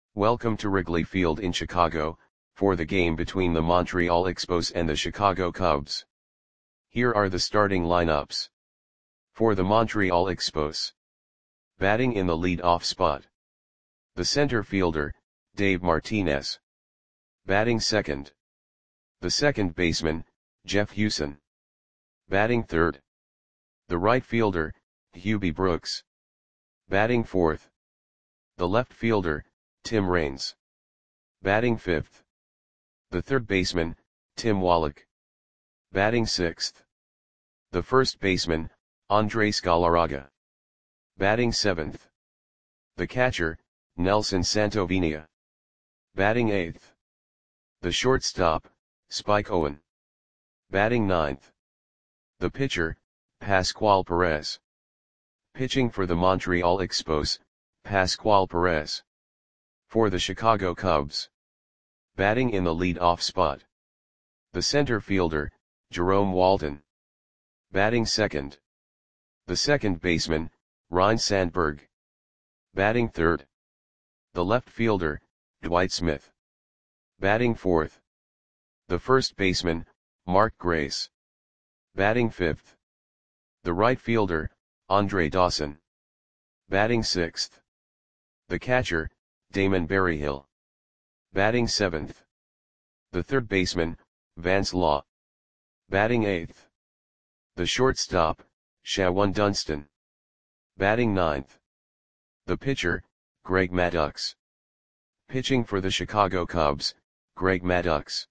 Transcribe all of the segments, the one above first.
Welcome to Wrigley Field in Chicago, for the game between the Montreal Expos and the Chicago Cubs. Here are the starting lineups. For the Montreal Expos. Batting in the lead-off spot. The center fielder, Dave Martinez. Batting second. The second baseman, Jeff Huson. Batting third. The right fielder, Hubie Brooks. Batting fourth. The left fielder, Tim Raines. Batting fifth. The third baseman, Tim Wallach. Batting sixth. The first baseman, Andres Galarraga. Batting seventh. The catcher, Nelson Santovenia. Batting eighth. The shortstop, Spike Owen. Batting ninth. The pitcher, Pascual Perez. Pitching for the Montreal Expos, Pascual Perez. For the Chicago Cubs. Batting in the lead-off spot. The center fielder, Jerome Walton. Batting second. The second baseman, Ryne Sandberg. Batting third. The left fielder, Dwight Smith. Batting fourth. The first baseman, Mark Grace. Batting fifth. The right fielder, Andre Dawson. Batting sixth. The catcher, Damon Berryhill. Batting seventh. The third baseman, Vance Law. Batting eighth. The shortstop, Shawan Dunston. Batting ninth. The pitcher, Greg Maddux. Pitching for the Chicago Cubs, Greg Maddux.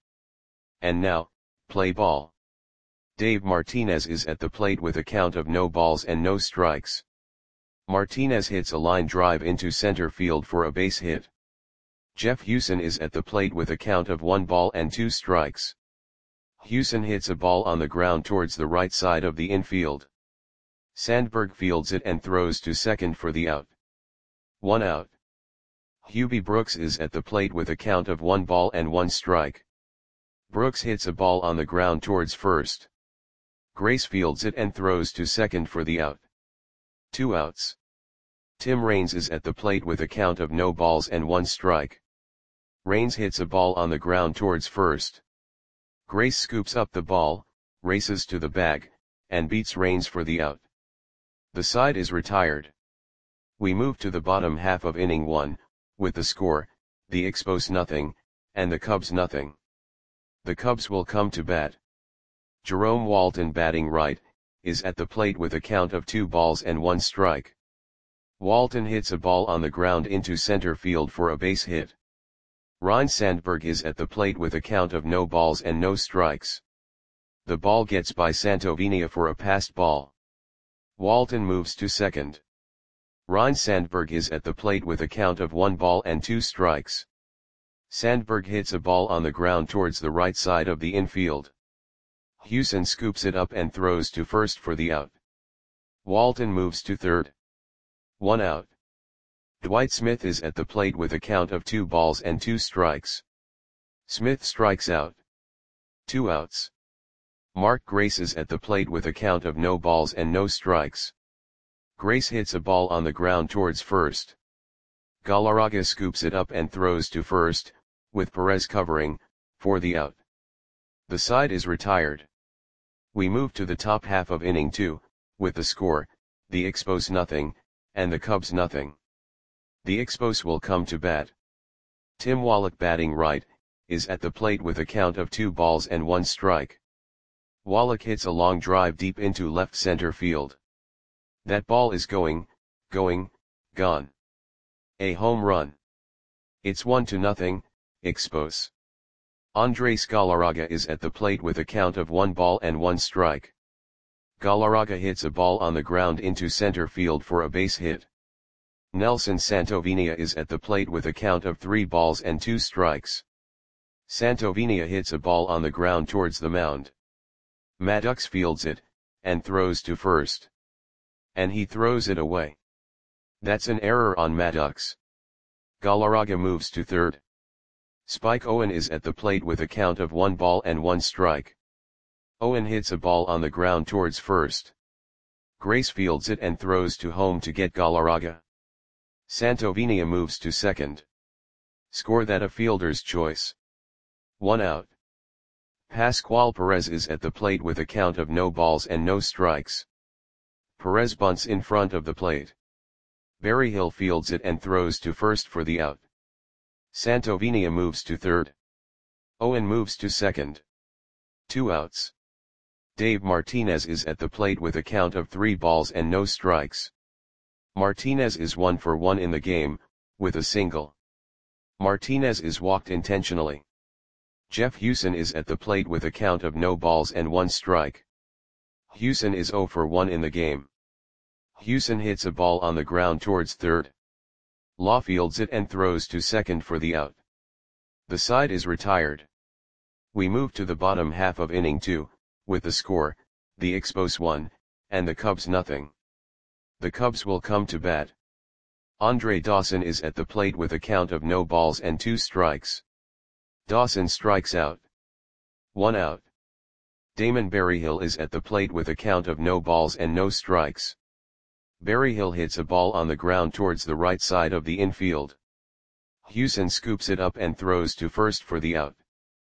And now, play ball. Dave Martinez is at the plate with a count of no balls and no strikes. Martinez hits a line drive into center field for a base hit. Jeff Huson is at the plate with a count of 1 ball and 2 strikes. Huson hits a ball on the ground towards the right side of the infield. Sandberg fields it and throws to second for the out. 1 out. Hubie Brooks is at the plate with a count of 1 ball and 1 strike. Brooks hits a ball on the ground towards first. Grace fields it and throws to second for the out. 2 outs. Tim Raines is at the plate with a count of no balls and 1 strike. Raines hits a ball on the ground towards first. Grace scoops up the ball, races to the bag, and beats Raines for the out. The side is retired. We move to the bottom half of inning 1, with the score, the Expos nothing, and the Cubs nothing. The Cubs will come to bat. Jerome Walton batting right, is at the plate with a count of 2 balls and 1 strike. Walton hits a ball on the ground into center field for a base hit. Ryne Sandberg is at the plate with a count of no balls and no strikes. The ball gets by Santovenia for a passed ball. Walton moves to second. Ryne Sandberg is at the plate with a count of 1 ball and 2 strikes. Sandberg hits a ball on the ground towards the right side of the infield. Huson scoops it up and throws to first for the out. Walton moves to third. 1 out. Dwight Smith is at the plate with a count of 2 balls and 2 strikes. Smith strikes out. 2 outs. Mark Grace is at the plate with a count of no balls and no strikes. Grace hits a ball on the ground towards first. Galarraga scoops it up and throws to first, with Perez covering, for the out. The side is retired. We move to the top half of inning 2, with the score, the Expos nothing, and the Cubs nothing. The Expos will come to bat. Tim Wallach batting right, is at the plate with a count of 2 balls and 1 strike. Wallach hits a long drive deep into left center field. That ball is gone. A home run. It's 1-0, Expos. Andres Galarraga is at the plate with a count of 1 ball and 1 strike. Galarraga hits a ball on the ground into center field for a base hit. Nelson Santovenia is at the plate with a count of 3 balls and 2 strikes. Santovenia hits a ball on the ground towards the mound. Maddux fields it, and throws to first. And he throws it away. That's an error on Maddux. Galarraga moves to third. Spike Owen is at the plate with a count of 1 ball and 1 strike. Owen hits a ball on the ground towards first. Grace fields it and throws to home to get Galarraga. Santovenia moves to second. Score that a fielder's choice. 1 out. Pascual Perez is at the plate with a count of no balls and no strikes. Perez bunts in front of the plate. Berryhill fields it and throws to first for the out. Santovenia moves to third. Owen moves to second. 2 outs. Dave Martinez is at the plate with a count of 3 balls and no strikes. Martinez is 1 for 1 in the game, with a single. Martinez is walked intentionally. Jeff Hewson is at the plate with a count of no balls and 1 strike. Hewson is 0 for 1 in the game. Hewson hits a ball on the ground towards third. Law fields it and throws to second for the out. The side is retired. We move to the bottom half of inning 2, with the score, the Expos 1, and the Cubs nothing. The Cubs will come to bat. Andre Dawson is at the plate with a count of no balls and 2 strikes. Dawson strikes out. 1 out. Damon Berryhill is at the plate with a count of no balls and no strikes. Berryhill hits a ball on the ground towards the right side of the infield. Hewson scoops it up and throws to first for the out.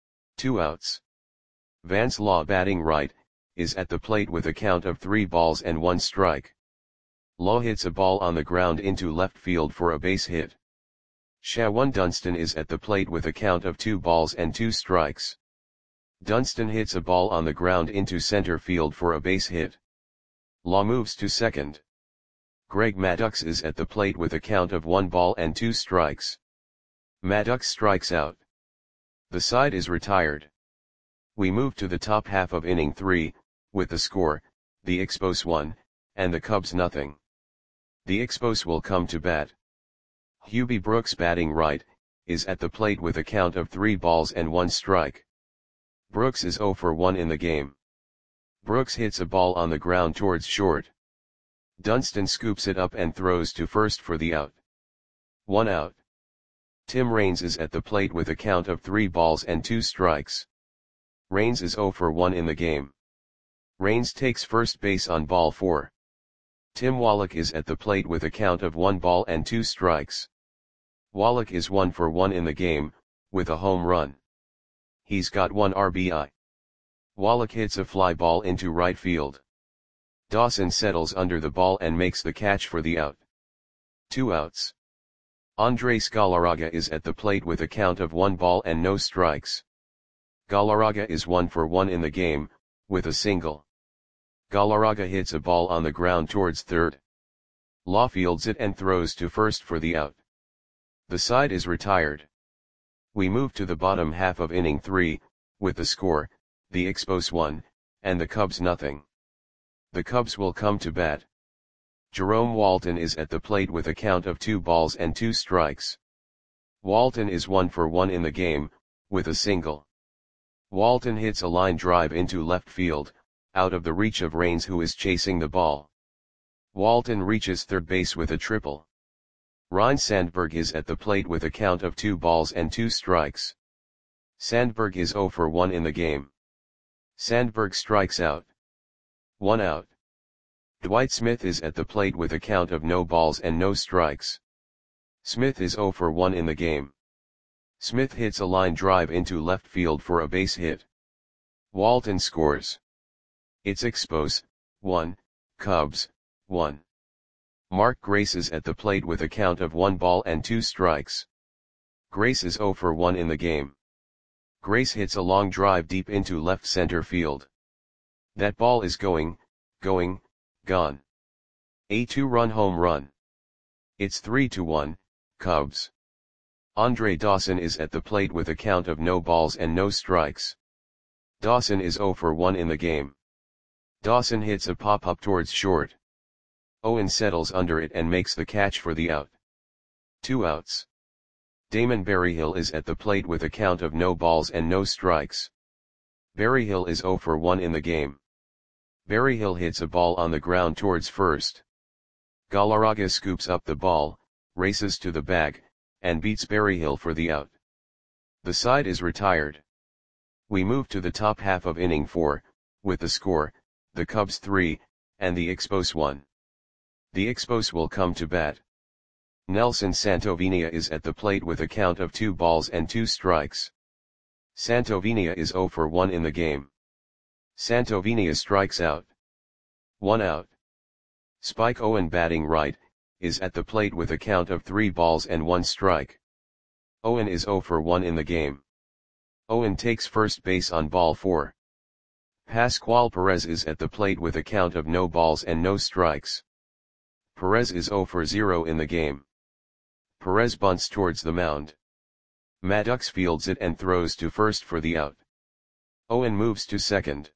2 outs. Vance Law, batting right, is at the plate with a count of 3 balls and 1 strike. Law hits a ball on the ground into left field for a base hit. Shawan Dunston is at the plate with a count of 2 balls and 2 strikes. Dunston hits a ball on the ground into center field for a base hit. Law moves to second. Greg Maddux is at the plate with a count of 1 ball and 2 strikes. Maddux strikes out. The side is retired. We move to the top half of inning 3, with the score, the Expos 1, and the Cubs nothing. The Expos will come to bat. Hubie Brooks, batting right, is at the plate with a count of 3 balls and 1 strike. Brooks is 0 for 1 in the game. Brooks hits a ball on the ground towards short. Dunston scoops it up and throws to first for the out. 1 out. Tim Raines is at the plate with a count of 3 balls and 2 strikes. Raines is 0 for 1 in the game. Raines takes first base on ball 4. Tim Wallach is at the plate with a count of 1 ball and 2 strikes. Wallach is 1 for 1 in the game, with a home run. He's got 1 RBI. Wallach hits a fly ball into right field. Dawson settles under the ball and makes the catch for the out. 2 outs. Andres Galarraga is at the plate with a count of 1 ball and no strikes. Galarraga is 1 for 1 in the game, with a single. Galarraga hits a ball on the ground towards third. Law fields it and throws to first for the out. The side is retired. We move to the bottom half of inning 3, with the score, the Expos 1, and the Cubs nothing. The Cubs will come to bat. Jerome Walton is at the plate with a count of 2 balls and 2 strikes. Walton is 1 for 1 in the game, with a single. Walton hits a line drive into left field, out of the reach of Raines, who is chasing the ball. Walton reaches third base with a triple. Ryne Sandberg is at the plate with a count of 2 balls and 2 strikes. Sandberg is 0 for 1 in the game. Sandberg strikes out. 1 out. Dwight Smith is at the plate with a count of no balls and no strikes. Smith is 0 for 1 in the game. Smith hits a line drive into left field for a base hit. Walton scores. It's Expos 1, Cubs 1. Mark Grace is at the plate with a count of 1 ball and 2 strikes. Grace is 0 for 1 in the game. Grace hits a long drive deep into left center field. That ball is going, gone. A 2-run home run. It's 3-1, Cubs. Andre Dawson is at the plate with a count of no balls and no strikes. Dawson is 0 for 1 in the game. Dawson hits a pop-up towards short. Owen settles under it and makes the catch for the out. 2 outs. Damon Berryhill is at the plate with a count of no balls and no strikes. Berryhill is 0 for 1 in the game. Berryhill hits a ball on the ground towards first. Galarraga scoops up the ball, races to the bag, and beats Berryhill for the out. The side is retired. We move to the top half of inning 4, with the score, the Cubs 3, and the Expos 1. The Expos will come to bat. Nelson Santovenia is at the plate with a count of 2 balls and 2 strikes. Santovenia is 0 for 1 in the game. Santovenia strikes out. 1 out. Spike Owen batting right, is at the plate with a count of 3 balls and 1 strike. Owen is 0 for 1 in the game. Owen takes first base on ball 4. Pascual Perez is at the plate with a count of no balls and no strikes. Perez is 0 for 0 in the game. Perez bunts towards the mound. Maddox fields it and throws to first for the out. Owen moves to second.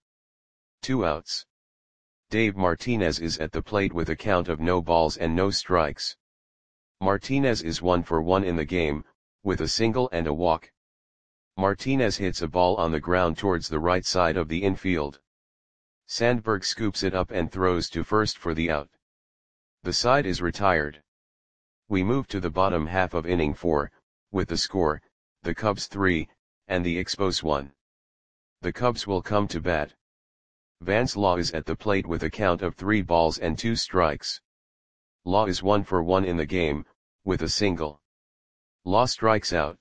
2 outs. Dave Martinez is at the plate with a count of no balls and no strikes. Martinez is 1 for 1 in the game, with a single and a walk. Martinez hits a ball on the ground towards the right side of the infield. Sandberg scoops it up and throws to first for the out. The side is retired. We move to the bottom half of inning 4, with the score, the Cubs 3, and the Expos 1. The Cubs will come to bat. Vance Law is at the plate with a count of 3 balls and 2 strikes. Law is 1 for 1 in the game, with a single. Law strikes out.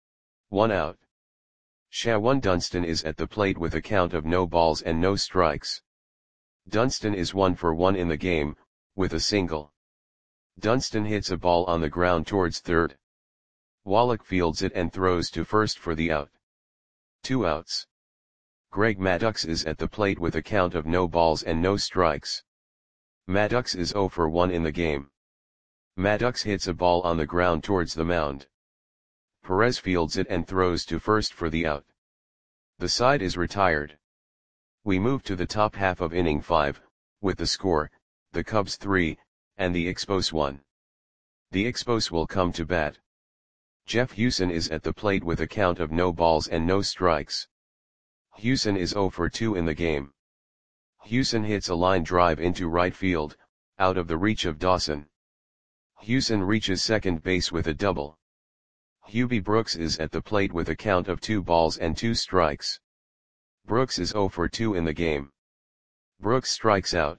1 out. Shawan Dunston is at the plate with a count of no balls and no strikes. Dunston is 1 for 1 in the game, with a single. Dunston hits a ball on the ground towards third. Wallach fields it and throws to first for the out. 2 outs. Greg Maddux is at the plate with a count of no balls and no strikes. Maddux is 0 for 1 in the game. Maddux hits a ball on the ground towards the mound. Perez fields it and throws to first for the out. The side is retired. We move to the top half of inning 5, with the score, the Cubs 3, and the Expos 1. The Expos will come to bat. Jeff Hewson is at the plate with a count of no balls and no strikes. Hewson is 0 for 2 in the game. Hewson hits a line drive into right field, out of the reach of Dawson. Hewson reaches second base with a double. Hubie Brooks is at the plate with a count of 2 balls and 2 strikes. Brooks is 0 for 2 in the game. Brooks strikes out.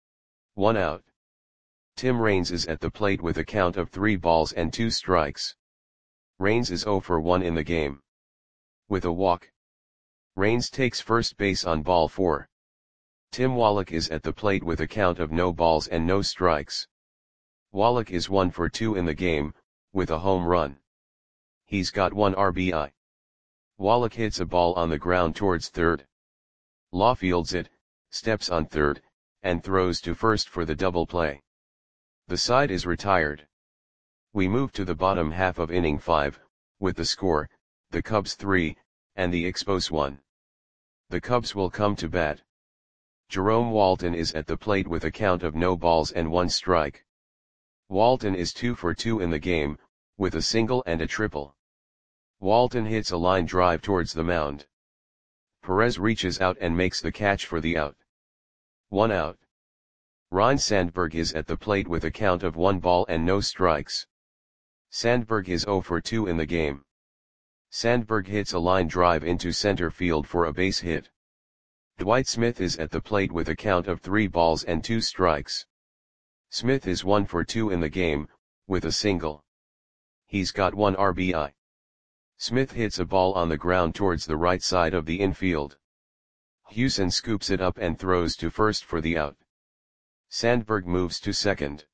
1 out. Tim Raines is at the plate with a count of 3 balls and 2 strikes. Raines is 0 for 1 in the game. With a walk. Raines takes first base on ball 4. Tim Wallach is at the plate with a count of no balls and no strikes. Wallach is 1 for 2 in the game, with a home run. He's got 1 RBI. Wallach hits a ball on the ground towards third. Law fields it, steps on third, and throws to first for the double play. The side is retired. We move to the bottom half of inning 5, with the score, the Cubs 3, and the Expos 1. The Cubs will come to bat. Jerome Walton is at the plate with a count of no balls and 1 strike. Walton is 2 for 2 in the game, with a single and a triple. Walton hits a line drive towards the mound. Perez reaches out and makes the catch for the out. 1 out. Ryne Sandberg is at the plate with a count of 1 ball and no strikes. Sandberg is 0 for 2 in the game. Sandberg hits a line drive into center field for a base hit. Dwight Smith is at the plate with a count of 3 balls and 2 strikes. Smith is 1 for 2 in the game, with a single. He's got 1 RBI. Smith hits a ball on the ground towards the right side of the infield. Hewson scoops it up and throws to first for the out. Sandberg moves to second.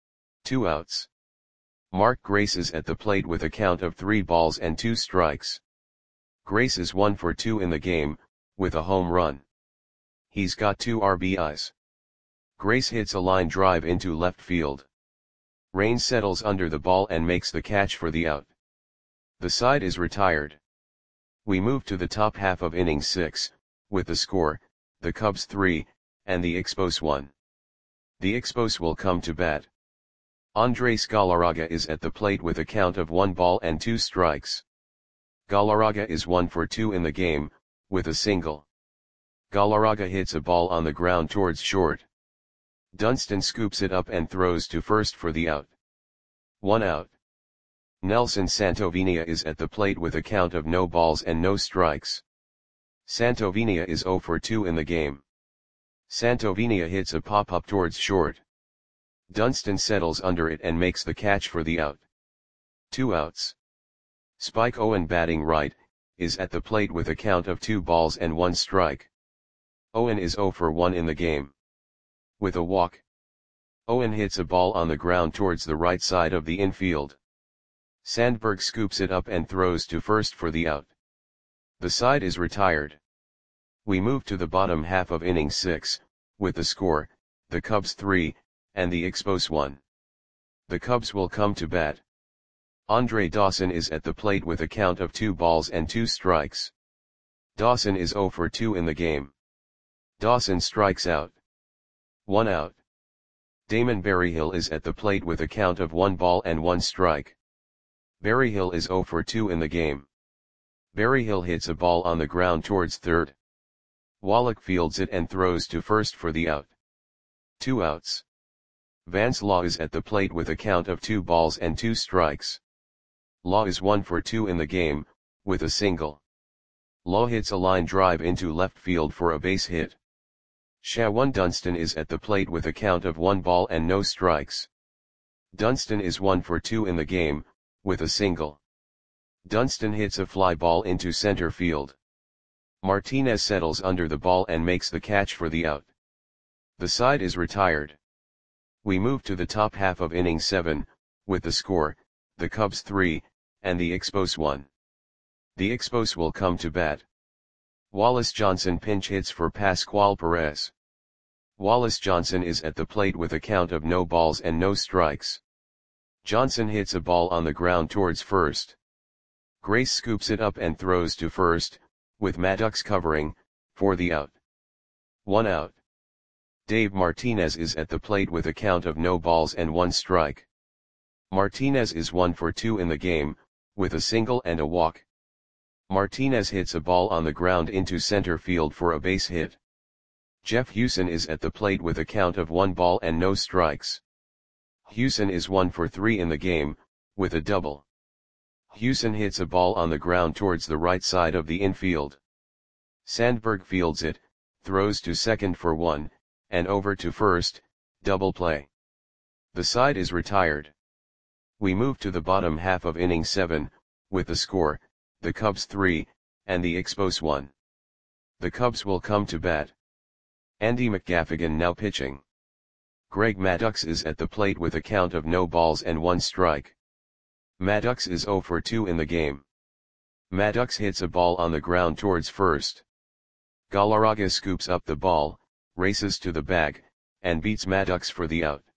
2 outs. Mark Grace is at the plate with a count of 3 balls and 2 strikes. Grace is 1 for 2 in the game, with a home run. He's got 2 RBIs. Grace hits a line drive into left field. Raines settles under the ball and makes the catch for the out. The side is retired. We move to the top half of inning 6, with the score, the Cubs 3, and the Expos 1. The Expos will come to bat. Andres Galarraga is at the plate with a count of 1 ball and 2 strikes. Galarraga is 1 for 2 in the game, with a single. Galarraga hits a ball on the ground towards short. Dunston scoops it up and throws to first for the out. 1 out. Nelson Santovenia is at the plate with a count of no balls and no strikes. Santovenia is 0 for 2 in the game. Santovenia hits a pop-up towards short. Dunston settles under it and makes the catch for the out. 2 outs. Spike Owen, batting right, is at the plate with a count of 2 balls and 1 strike. Owen is 0 for 1 in the game. With a walk, Owen hits a ball on the ground towards the right side of the infield. Sandberg scoops it up and throws to first for the out. The side is retired. We move to the bottom half of inning 6, with the score, the Cubs 3, and the Expos 1. The Cubs will come to bat. Andre Dawson is at the plate with a count of 2 balls and 2 strikes. Dawson is 0 for 2 in the game. Dawson strikes out. 1 out. Damon Berryhill is at the plate with a count of 1 ball and 1 strike. Berryhill is 0 for 2 in the game. Berryhill hits a ball on the ground towards third. Wallach fields it and throws to first for the out. 2 outs. Vance Law is at the plate with a count of 2 balls and 2 strikes. Law is 1 for 2 in the game, with a single. Law hits a line drive into left field for a base hit. Shawan Dunston is at the plate with a count of 1 ball and no strikes. Dunston is 1 for 2 in the game, with a single. Dunston hits a fly ball into center field. Martinez settles under the ball and makes the catch for the out. The side is retired. We move to the top half of inning 7, with the score, the Cubs 3, and the Expos 1. The Expos will come to bat. Wallace Johnson pinch hits for Pascual Perez. Wallace Johnson is at the plate with a count of no balls and no strikes. Johnson hits a ball on the ground towards first. Grace scoops it up and throws to first, with Maddox covering, for the out. 1 out. Dave Martinez is at the plate with a count of no balls and 1 strike. Martinez is 1 for 2 in the game, with a single and a walk. Martinez hits a ball on the ground into center field for a base hit. Jeff Hewson is at the plate with a count of 1 ball and no strikes. Hewson is 1 for 3 in the game, with a double. Hewson hits a ball on the ground towards the right side of the infield. Sandberg fields it, throws to second for 1, and over to first, double play. The side is retired. We move to the bottom half of inning 7, with the score, the Cubs 3, and the Expos 1. The Cubs will come to bat. Andy McGaffigan now pitching. Greg Maddux is at the plate with a count of no balls and 1 strike. Maddux is 0 for 2 in the game. Maddux hits a ball on the ground towards first. Galarraga scoops up the ball, races to the bag, and beats Maddux for the out.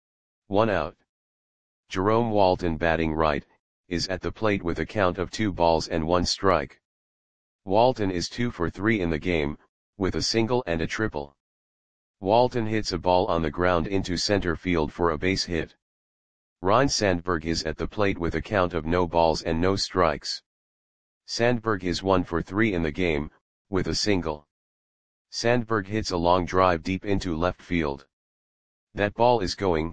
1 out. Jerome Walton, batting right, is at the plate with a count of 2 balls and 1 strike. Walton is 2 for 3 in the game, with a single and a triple. Walton hits a ball on the ground into center field for a base hit. Ryne Sandberg is at the plate with a count of no balls and no strikes. Sandberg is 1 for 3 in the game, with a single. Sandberg hits a long drive deep into left field. That ball is going,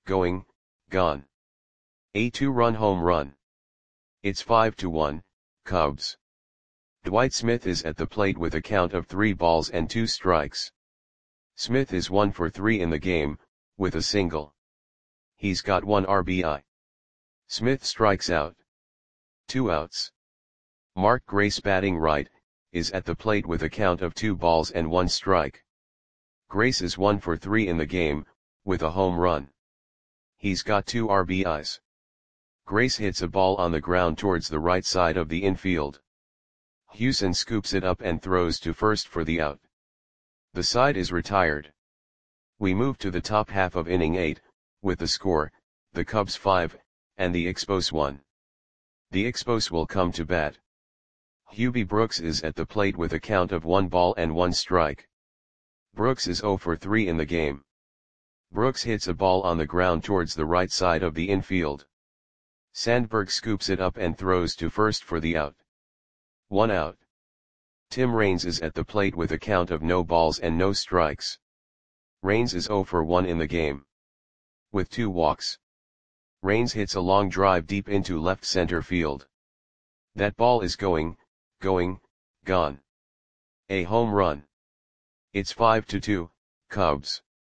gone. A 2-run home run. It's 5-1, Cubs. Dwight Smith is at the plate with a count of 3 balls and 2 strikes. Smith is 1 for 3 in the game, with a single. He's got 1 RBI. Smith strikes out. 2 outs. Mark Grace, batting right, is at the plate with a count of 2 balls and 1 strike. Grace is 1 for 3 in the game, with a home run. He's got 2 RBIs. Grace hits a ball on the ground towards the right side of the infield. Hewson scoops it up and throws to first for the out. The side is retired. We move to the top half of inning 8, with the score, the Cubs 5, and the Expos 1. The Expos will come to bat. Hubie Brooks is at the plate with a count of 1 ball and 1 strike. Brooks is 0 for 3 in the game. Brooks hits a ball on the ground towards the right side of the infield. Sandberg scoops it up and throws to first for the out. 1 out. Tim Raines is at the plate with a count of no balls and no strikes. Raines is 0 for 1 in the game. With 2 walks. Raines hits a long drive deep into left center field. That ball is going, gone. A home run. It's 5-2, Cubs.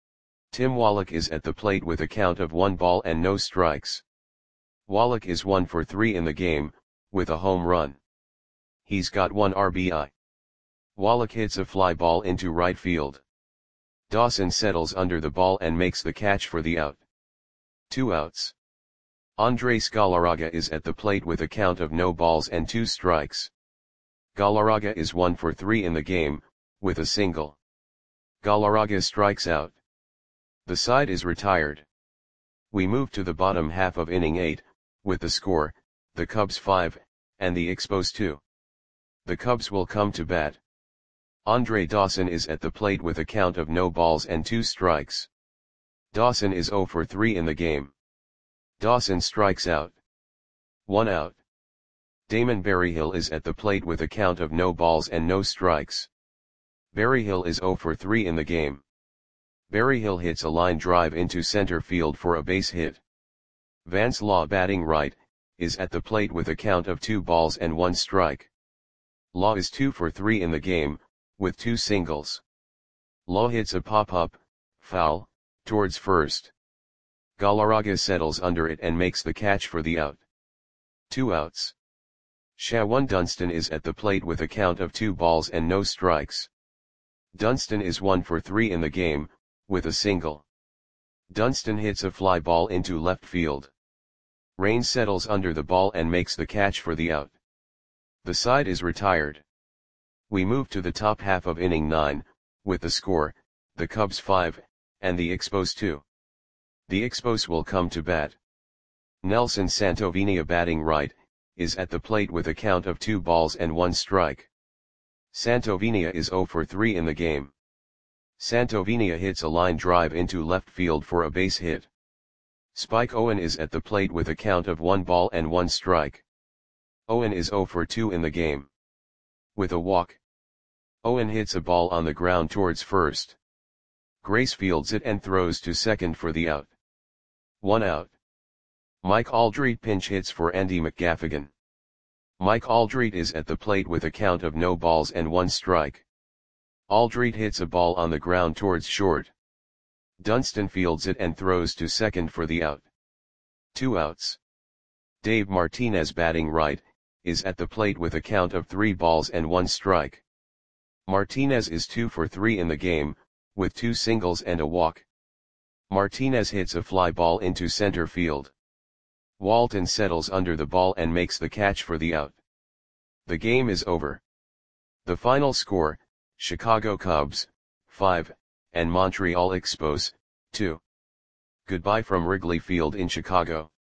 Tim Wallach is at the plate with a count of 1 ball and no strikes. Wallach is 1 for 3 in the game, with a home run. He's got 1 RBI. Wallach hits a fly ball into right field. Dawson settles under the ball and makes the catch for the out. 2 outs. Andres Galarraga is at the plate with a count of no balls and 2 strikes. Galarraga is 1 for 3 in the game, with a single. Galarraga strikes out. The side is retired. We move to the bottom half of inning 8, with the score, the Cubs 5, and the Expos 2. The Cubs will come to bat. Andre Dawson is at the plate with a count of no balls and 2 strikes. Dawson is 0 for 3 in the game. Dawson strikes out. 1 out. Damon Berryhill is at the plate with a count of no balls and no strikes. Berryhill is 0 for 3 in the game. Berryhill hits a line drive into center field for a base hit. Vance Law, batting right, is at the plate with a count of 2 balls and 1 strike. Law is 2 for 3 in the game, with 2 singles. Law hits a pop-up, foul, towards first. Galarraga settles under it and makes the catch for the out. 2 outs. Shawan Dunston is at the plate with a count of 2 balls and no strikes. Dunston is 1 for 3 in the game, with a single. Dunston hits a fly ball into left field. Rain settles under the ball and makes the catch for the out. The side is retired. We move to the top half of inning 9, with the score, the Cubs 5, and the Expos 2. The Expos will come to bat. Nelson Santovenia, batting right, is at the plate with a count of 2 balls and 1 strike. Santovenia is 0 for 3 in the game. Santovenia hits a line drive into left field for a base hit. Spike Owen is at the plate with a count of 1 ball and 1 strike. Owen is 0 for 2 in the game. With a walk. Owen hits a ball on the ground towards first. Grace fields it and throws to second for the out. 1 out. Mike Aldrete pinch hits for Andy McGaffigan. Mike Aldrete is at the plate with a count of no balls and 1 strike. Aldrete hits a ball on the ground towards short. Dunston fields it and throws to second for the out. 2 outs. Dave Martinez, batting right, is at the plate with a count of 3 balls and 1 strike. Martinez is 2 for 3 in the game, with 2 singles and a walk. Martinez hits a fly ball into center field. Walton settles under the ball and makes the catch for the out. The game is over. The final score, Chicago Cubs, 5, and Montreal Expos, 2. Goodbye from Wrigley Field in Chicago.